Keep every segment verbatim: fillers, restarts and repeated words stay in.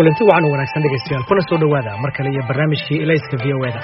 kulanti wacan wanaagsan dhegeystayaal kuna soo dhawaada mar kale iyo barnaamijkii Ilayska V O A da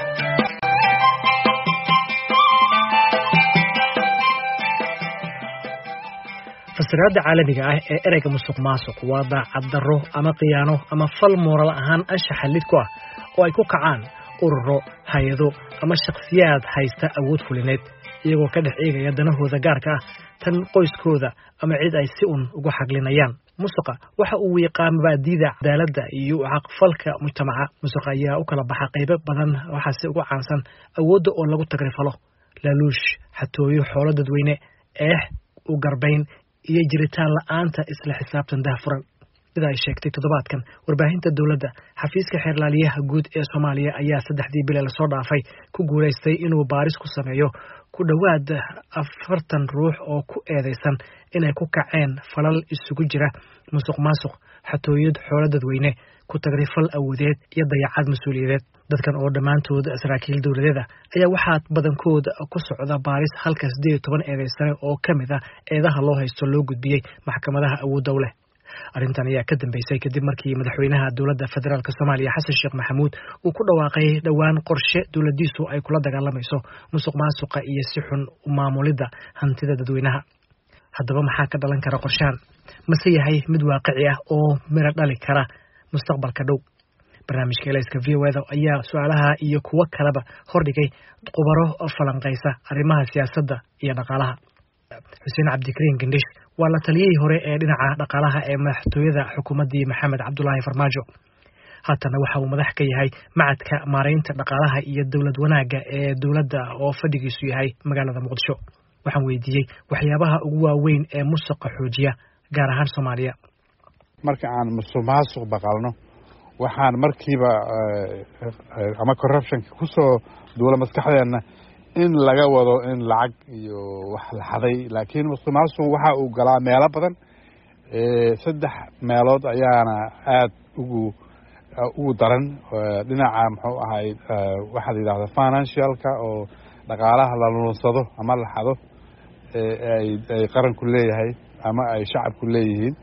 fasiraada caalamiga ah ee ereyga musuqmaasuq waa daacad darro ama qiyaano ama fal moral ahaan anshaxa lid ku ah oo ay ku kacaan ururo hay'ado ama shakhsiyaad haysta awood fulineed iyagoo ka dhex eegaya danahooda gaarka ah tan qoyskooda ama cid ay si un ugu xaglinayaan musuqa waxa uu yaqaan baadida cadaaladda iyo xaqfalka mujtamaca musuqa ayaa u kala baxa qaybo badan waxa si ugu caansan awoodda oo lagu tagrifalo laaluush xatooyo xoolo dadweyne eex u garbayn iyo jiritaan la'aanta isla xisaabtan daahfuran sida ay sheegtay toddobaadkan warbaahinta dawladda xafiiska xeerlaaliyaha guud ee Soomaaliya ayaa saddexdii bil la soo dhaafay ku guuleystay inuu baaris ku sameeyo ku dhawaad afartan ruux oo ku eedeysan inay ku kaceen falal isugu jira musuqmaasuq xatooyad xoolo dadweyne ku tagrifal awoodeed iyo dayacad mas'uuliyadeed dadkan oo dhamaantood saraakiil dawladeed ayaa waxaa badankood ku socda baaris halka siddeed iyo toban eedeysan oo kamid ah eedaha loo haysto loo gudbiyay maxkamadaha awoodda u leh arrintan ayaa ka dambeysay kadib markii madaxweynaha dawladda federaalka Soomaaliya Xasan Sheekh Maxamuud uu ku dhawaaqay dhawaan qorshe dawladdiisu ay kula dagaalamayso musuqmaasuqa iyo si xun u maamulidda hantida dadweynaha haddaba maxaa ka dhalan kara qorshahan mase yahay mid waaqici ah oo mira dhali kara mustaqbalka dhow barnaamijka Ilayska V O A da ayaa su'aalaha iyo kuwa kaleba hordhigay khubaro falanqeysa arrimaha siyaasadda iyo dhaqaalaha Xuseen Cabdikariin Gendhish waa la taliyay hore ee dhinaca dhaqaalaha ee madaxtooyada xukuumaddii Maxamed Cabdullaahi Farmaajo haatana waxa uu madax ka yahay macadka maareynta dhaqaalaha iyo dawlad wanaagga ee dawladda oo fadhigiisu yahay magaalada Muqdisho waxaan weydiiyey waxyaabaha ugu waaweyn ee musuqa xoojiya gaar ahaan Soomaaliya marka aan musuqmaasuq baqalno waxaan markiiba ama corruption ku soo duula maskaxdeena in laga wado in lacag iyo wax la xaday laakiin musuqmaasuq waxa uu galaa meelo badan ee saddex meelood ayaana aad ugu ugu daran dhinaca muxuu ahay waxa la yiraahdo financialka oo dhaqaalaha la lunsado ama la xado ee ay qaranku leeyahay ama ay shacabku leeyihiin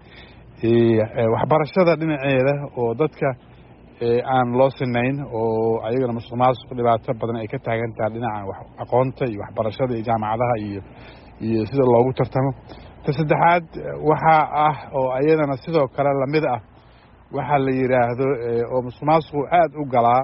ee waxbarashada dhinaceeda oo dadka aan loo sinayn oo ayagana musuqmaasuq dhibaato badan ay ka taagan tahay dhinaca aqoonta iyo waxbarashada iyo jaamacadaha iyo iyo sida loogu tartamo ta saddexaad waxa ah oo ayadana sidoo kale lamid ah waxa la yiraahdo oo musuqmaasuq aad u galaa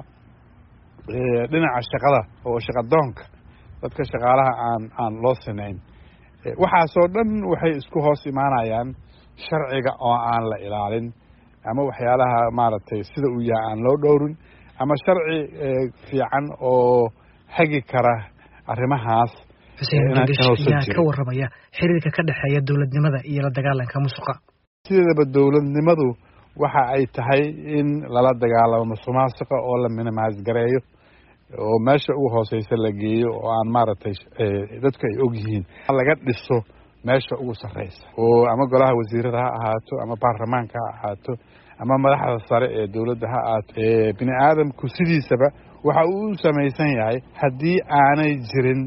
dhinaca shaqada oo shaqadoonka dadka shaqaalaha aan aan loo sinayn waxaasoo dhan waxay isku hoos imaanayaan sharciga oo aan la ilaalin ama waxyaalaha maaragtay sida uu yahay aan loo dhowrin ama sharci fiican oo hagi kara arrimahaas Xuseen Gendhish ka warramaya xiriirka ka dhaxeeya dawladnimada iyo la dagaalanka musuqa sidaba dawladnimadu waxa ay tahay in lala dagaalamo musuqmaasuqa oo la minimize gareeyo oo meesha ugu hooseysa la geeyo oo aan maaragtay dadka ay og yihiin laga dhiso meesha ugu sarreysa oo ama golaha wasiirada ha ahaato ama baarlamaanka ha ahaato ama madaxda sare ee dawladda ha ahaato ee bini aadamku sidiisaba waxa uu u samaysan yahay haddii aanay jirin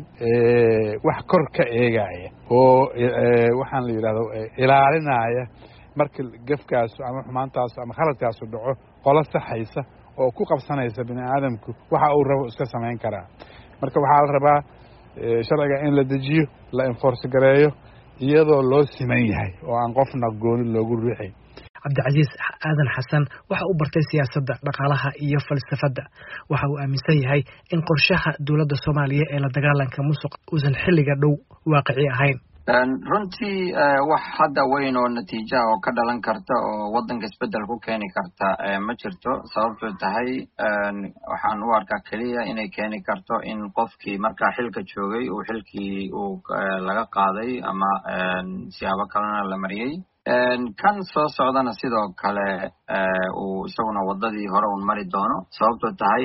wax kor ka eegaya oo waxaan la yidhahdo ilaalinaya marka gafkaas ama xumaantaas ama khaladkaas dhaco qolo saxaysa oo ku qabsanaysa bini aadamku waxa uu rabo iska samayn karaa marka waxaa la rabaa sharciga in la dejiyo la enforce gareeyo iyadoo loo siman yahay oo aan qofna gooni loogu riixay Cabdicasiis Aadan Xasan waxa uu bartay siyaasadda dhaqaalaha iyo falsafadda waxa uu aaminsan yahay in qorshaha dawladda Soomaaliya ee la dagaalanka musuq uusan xilliga dhow waaqici ahayn runtii wax hadda weyn oo natiijo oo ka dhalan karta oo wadanka isbedel ku keeni karta ma jirto sababtoo tahay waxaan u arkaa kaliya inay keeni karto in qofkii markaa xilka joogay uu xilkii uu laga qaaday ama siyaabo kalena la mariyay kan soo socdana sidoo kale uu isaguna wadadii hore un mari doono sababtoo tahay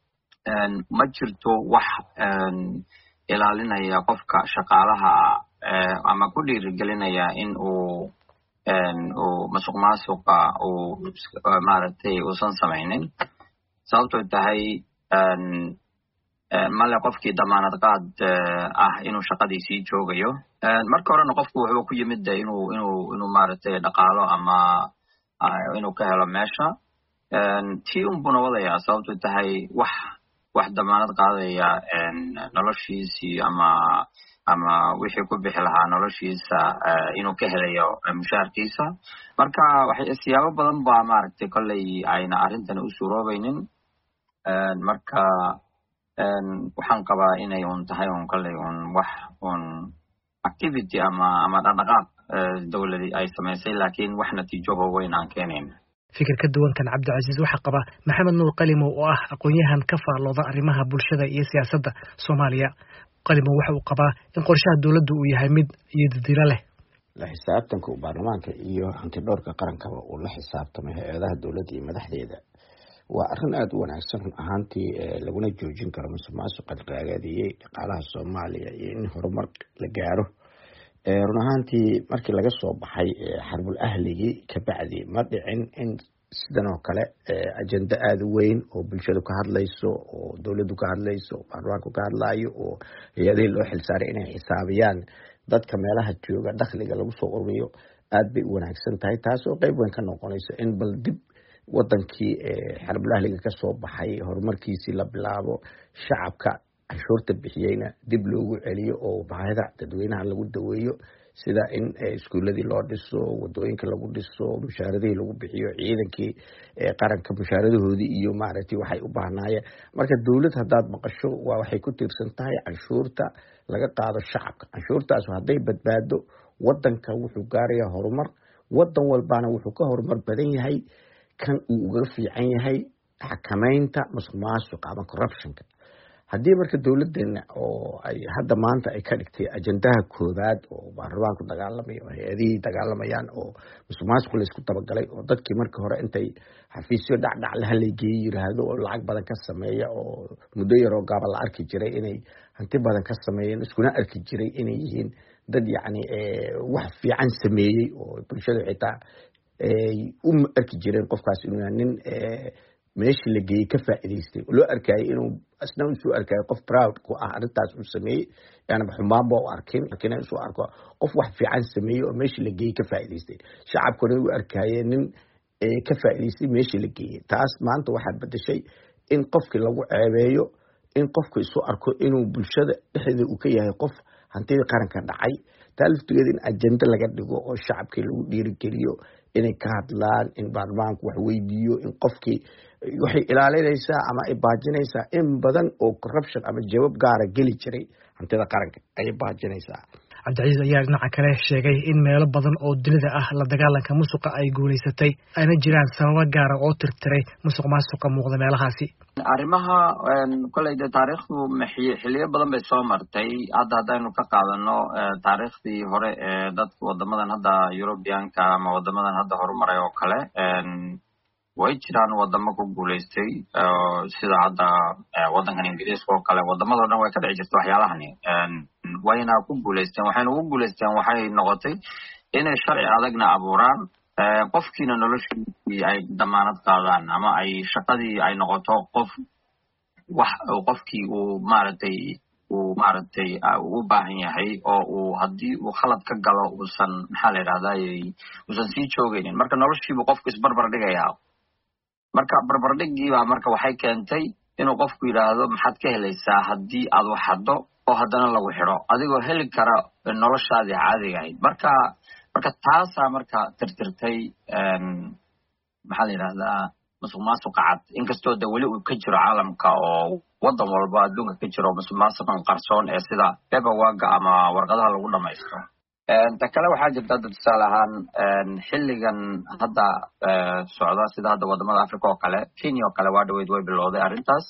ma jirto wax ilaalinaya qofka shaqaalaha ama ku dhiirigelinaya in uu uu musuqmaasuqa uu maaragtay uusan samaynin sababtoo tahay male qofkii damaanad qaad ah inuu shaqadiisii joogayo marka horena qofku wuxuu ku yimid inuu inuu inuu maaragtay dhaqaalo ama inuu ka helo meesha tii unbuna wadaya sababto tahay wax wax damaanad qaadaya noloshiisii ama ama wixii ku bixi lahaa noloshiisa inuu ka helayo mushaarkiisa marka waxay siyaabo badan baa maaragtay kolley ayna arrintan u suuroobaynin marka waxaan qabaa inay un tahay un kolley un wax un activity ama ama dhaqdhaqaaq dawladii ay samaysay laakiin wax natiijo waaweyn aan keenayn fikir ka duwan kan cabdicasiis waxaa qaba maxamed nuur qalimow oo ah aqoon-yahan ka faallooda arrimaha bulshada iyo siyaasadda soomaaliya qalimow waxa uu qabaa in qorshaha dowladdu uu yahay mid iyo dadilo leh la xisaabtanka baarlamaanka iyo hantidhowrka qarankaba uu la xisaabtamay hay-adaha dowladda iyo madaxdeeda waa arrin aada u wanaagsan run ahaantii laguna joojin karo musuqmaasuqa ragaadiyey dhaqaalaha soomaaliya iyo in horumar la gaaro run ahaantii markii laga soo baxay xarbul ahligii kabacdi ma dhicin in sidan oo kale ajenda aada u weyn oo bulshadu ka hadlayso oo dowladdu ka hadlayso oo baarlamaanku ka hadlaayo oo hay-adihii loo xilsaaray inay xisaabiyaan dadka meelaha jooga dakhliga lagu soo ururiyo aada bay u wanaagsan tahay taas oo qeyb weyn ka noqonayso in bal dib wadankii xarbul ahliga ka soo baxay horumarkiisii la bilaabo shacabka canshuurta bixiyeyna dib loogu celiyo oo baahida dadweynaha lagu daweeyo sida in iskuuladii loo dhiso wadooyinka lagu dhiso mushaaradihii lagu bixiyo ciidankii qaranka mushaaradahoodii iyo maaragtay waxay u baahnaayeen marka dowlad haddaad maqasho waa waxay ku tiirsan tahay canshuurta laga qaado shacabka canshuurtaas hadday badbaado wadanka wuxuu gaarayaa horumar wadan walbana wuxuu ka horumar badan yahay kan uu uga fiican yahay xakameynta musuqmaasuqa ama corruptionka haddii marka dowladeena oo ay hadda maanta ay ka dhigtay ajendaha koowaad oo baarlamaanku dagaalamayo oo hay-adihii dagaalamayaan oo musuqmaasuq laysku dabagalay oo dadkii markii hore intay xafiisyo dhacdhac la haleygeeyey yiraahdo oo lacag badan ka sameeya oo muddo yaroo gaaba la arki jiray inay hanti badan ka sameeyeen iskuna arki jiray inay yihiin dad yacni wax fiican sameeyey oo bulshada xitaa u arki jireen qofkaas inuu yahay nin meeshii la geeyey ka faa'iidaystay loo arkayay inuu asna usoo arkayay qof proud ku ah arrintaas uu sameeyey yani xumaanba u arkin laakiin ay usoo arko qof wax fiican sameeyey oo meeshii la geeyey ka faa'iidaystay shacabkuna u arkayeen nin ka faa'iidaystay meeshii la geeyey taas maanta waxaa bedeshay in qofkii lagu ceebeeyo in qofku isu arko inuu bulshada dhexdeeda uu ka yahay qof hantidii qaranka dhacay taa laftigeeda in ajenda laga dhigo oo shacabkii lagu dhiirigeliyo inay ka hadlaan in baarlamaanku wax weydiiyo in qofkii waxay ilaalinaysaa ama ay baajinaysaa in badan oo corruption ama jawaab gaara geli jiray hantida qaranka ayay baajinaysaa cabdicasiis ayaa dhinaca kale sheegay in meelo badan oo dunida ah la dagaalanka musuqa ay guulaysatay ayna jiraan sababo gaara oo tirtiray musuq maasuqa muuqda meelahaasi arrimaha kolley dee taariikhdu xiliyo badan bay soo martay hadda haddaynu ka qaadano taariikhdii hore ee dadka wadamadan hadda Europeanka ama wadamadan hadda horumaray oo kale way jiraan wadamo ku guulaystay sida hadda wadankan Ingiriiska oo kale wadamada dhan way ka dhici jirtay waxyaalahani wayna ku guulaysteen waxayna ugu guulaysteen waxay noqotay inay sharci adagna abuuraan qofkiina noloshii ay damaanad qaadaan ama ay shaqadii ay noqoto qof wax qofkii uu maaragtay uu maaragtay u baahan yahay oo uu haddii uu khalad ka galo uusan maxaa la yidhahdaa uusan sii joogaynin marka noloshiibu qofku isbarbar dhigayaa marka barbardhigii baa marka waxay keentay inuu qofku yidhaahdo maxaad ka helaysaa haddii aad wax haddo oo haddana lagu xidho adigoo heli kara noloshaadii caadiga ahayd marka marka taasaa marka tirtirtay maxaa la yidhahdaa musuq maasuqa cad inkastoo de weli uu ka jiro caalamka oo wadan walba adduunka ka jiro musuq maasuqan qarsoon ee sida paperwork ama warqadaha lagu dhamaysto ta kale waxaa jirta dad tusaale ahaan xilligan hadda socda sida hadda wadamada Africa oo kale Kenya oo kale waa dhaweyd way bilowday arrintaas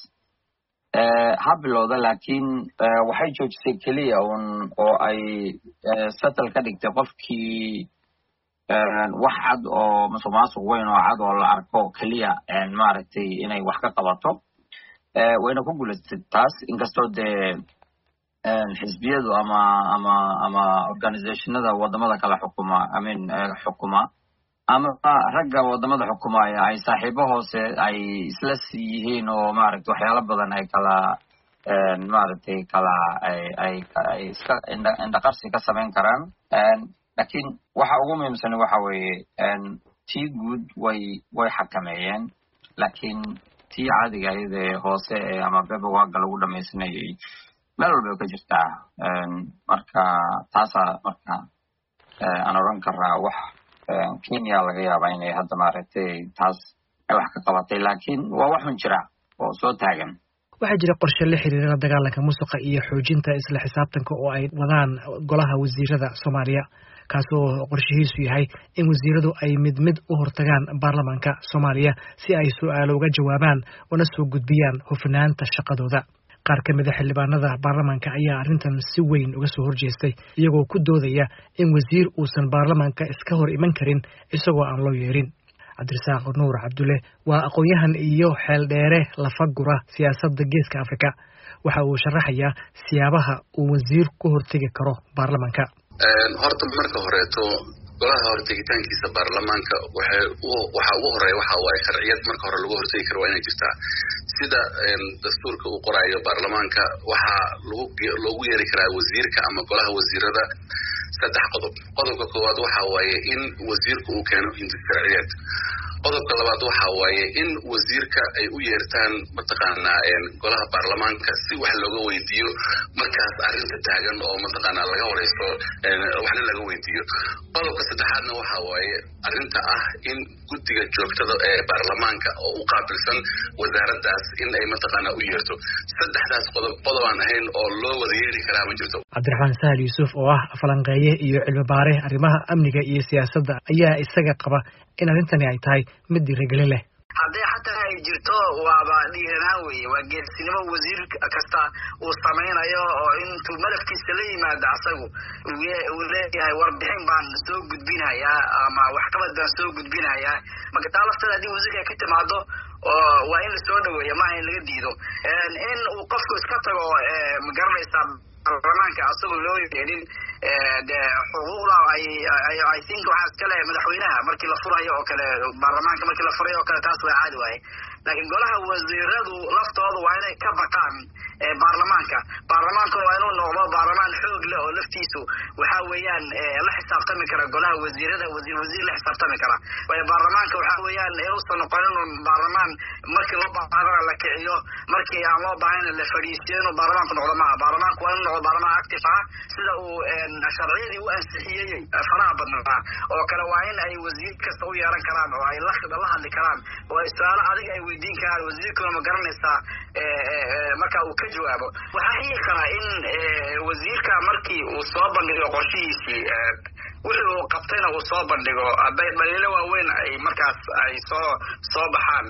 ha bilowda laakiin waxay joojisay keliya un oo ay settle ka dhigtay qofkii wax cad oo musuq maasuq weyn oo cad oo la arko keliya maaragtay inay wax ka qabato wayna ku guulaystay taas inkastoo dee xisbiyadu ama ama ama organizationada wadamada kala xukuma I mean xukuma ama ragga wadamada xukumaya ay saaxiibo hoose ay isla yihiin oo maaragtay waxyaalo badan ay kala maaragtay kala ay ay ay iska indhaqarsi ka samayn karaan laakiin waxa ugu muhiimsan waxa weeye tii guud way way xakameeyeen laakiin tii caadiga ahayd ee hoose ee ama beebawaaga lagu dhamaysanayay meel walba ka jirtaa marka taasaa marka aan oran karaa wax Kenya laga yaabaa inay hadda maaragtay taas wax ka qabatay laakiin waa wax un jira oo soo taagan. waxaa jira qorshe la xiriira dagaalanka musuqa iyo xoojinta isla xisaabtanka oo ay wadaan golaha wasiirada Soomaaliya kaasoo qorshihiisu yahay in wasiiradu ay mid mid u hortagaan baarlamaanka Soomaaliya si ay su'aalo uga jawaabaan una soo gudbiyaan hufnaanta shaqadooda. qaar ka mid ah xildhibaanada baarlamaanka ayaa arrintan si weyn uga soo horjeestay iyagoo ku doodaya in wasiir uusan baarlamaanka iska hor iman karin isagoo aan loo yeerin. cabdirasaaq nuur cabdulle waa aqoon-yahan iyo xeeldheere lafagura siyaasadda geeska Afrika. waxa uu sharaxayaa siyaabaha uu wasiir ku hortegi karo baarlamaanka. horta marka horeeto golaha hortegitaankiisa baarlamaanka waxa waxa ugu horeeya waxa waa sharciyad marka hore lagu hortegi karo waa inay jirtaa sida dastuurka uu qorayo baarlamaanka waxa lagu loogu yeeri karaa wasiirka ama golaha wasiirada saddex qodob. qodobka koowaad waxa waaye in wasiirku uu keeno sharciyad. qodobka labaad waxa waaye in wasiirka ay u yeertaan mataqaanaa golaha baarlamaanka si wax looga weydiiyo markaas arrinta taagan oo mataqaanaa laga wareysto waxna laga weydiiyo. qodobka saddexaadna waxa waaye arrinta ah in guddiga joogtada ee baarlamaanka oo u qaabilsan wasaaraddaas in ay mataqaanaa u yeerto. saddexdaas qodob qodob aan ahayn oo loo wada yeeri karaa ma jirto. cabdiraxmaan sahal yuusuf oo ah falanqeeye iyo cilmi baare arrimaha amniga iyo siyaasadda ayaa isaga qaba in arrintani ay tahay mid dhiirigelin leh. haddii xataa ay jirto waaba dhiiranaan weeye waa geesinimo wasiir kasta uu samaynayo oo intuu malafkiisa la yimaado asagu uu leeyahay warbixin baan soo gudbinayaa ama waxqabad baan soo gudbinayaa marka taa lafteeda haddii wasiirka ka timaado oo waa in lasoo dhaweeya maaha in laga diido in uu qofku iska tago magaranaysaa baarlamaanka asagoo loo yeelin de xuquuqda ay I think waxaa iskale madaxweynaha markii la furayo oo kale baarlamaanka markii la furayo oo kale taas waa caadi waaye laakiin golaha wasiiradu laftooda waa inay ka baqaan baarlamaanka baarlamaanka waa inuu noqdo baarlamaan xoog leh oo laftiisu waxa weeyaan la xisaabtami kara golaha wasiirada wasiir wasiir la xisaabtami kara waayo baarlamaanka waxa weeyaan inuusan noqonin baarlamaan markii loo baahana la kiciyo markii aan loo baahana la fadhiisiyo inuu baarlamaanku noqdo maaha baarlamaanku waa inuu noqdo baarlamaan active ah sida uu sharciyadii u ansixiyey faraha badnaa oo kale waa in ay wasiir kasta u yeeran karaan oo ay la la hadli karaan oo ay su'aalo adiga ay weydiin karaan wasiirkuna ma garanaysaa marka uu ka jawaabo waxaa xigi kara in wasiirka markii uu soo bandhigo qorshihiisii wixii uu qabtayna uu soo bandhigo dhaliilo waaweyn ay markaas ay soo soo baxaan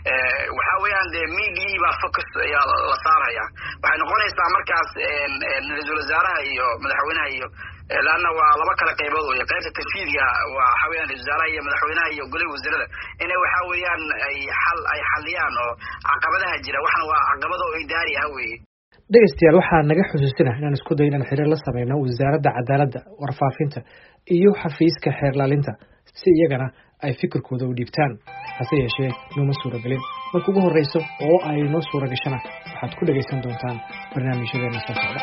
waxa weeyaan dee media baa focus ayaa la saaraya waxay noqonaysaa markaas ra-iisul wasaaraha iyo madaxweynaha iyo laana waa laba kala qaybood weeye qaybta tanfiidka waa waxa weeyaan ra-iisul wasaaraha iyo madaxweynaha iyo golaha wasiirada inay waxa weeyaan ay xal ay xaliyaan oo caqabadaha jira waxna waa caqabado oo idaari ah weeye. dhegeystayaal waxaa naga xusuusina inaan isku dayo inaan xiriir la sameyno wasaaradda cadaaladda warfaafinta iyo xafiiska xeerlaalinta si iyagana ay fikirkooda u dhiibtaan hase yeeshee nooma suuragelin marka ugu horreyso oo ay noo suura gashana waxaad ku dhegaysan doontaan barnaamijyadeena soo socda.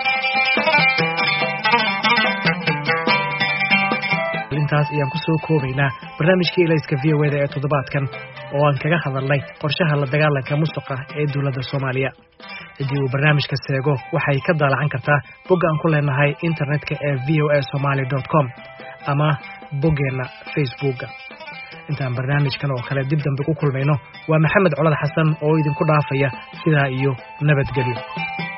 intaas ayaan ku soo koobaynaa barnaamijkii ilayska v o e da ee toddobaadkan oo aan kaga hadalnay qorshaha la dagaalanka musuqa ee dowladda Soomaaliya. haddii uu barnaamijka seego waxay ka daalacan kartaa bogga aan ku leenahay internetka ee v o a somali dot com ama boggeena Facebooka. intaan barnaamijkan oo kale dib dambe ku kulmayno waa Maxamed Colad Xasan oo idinku dhaafaya sidaa iyo nabadgelyo.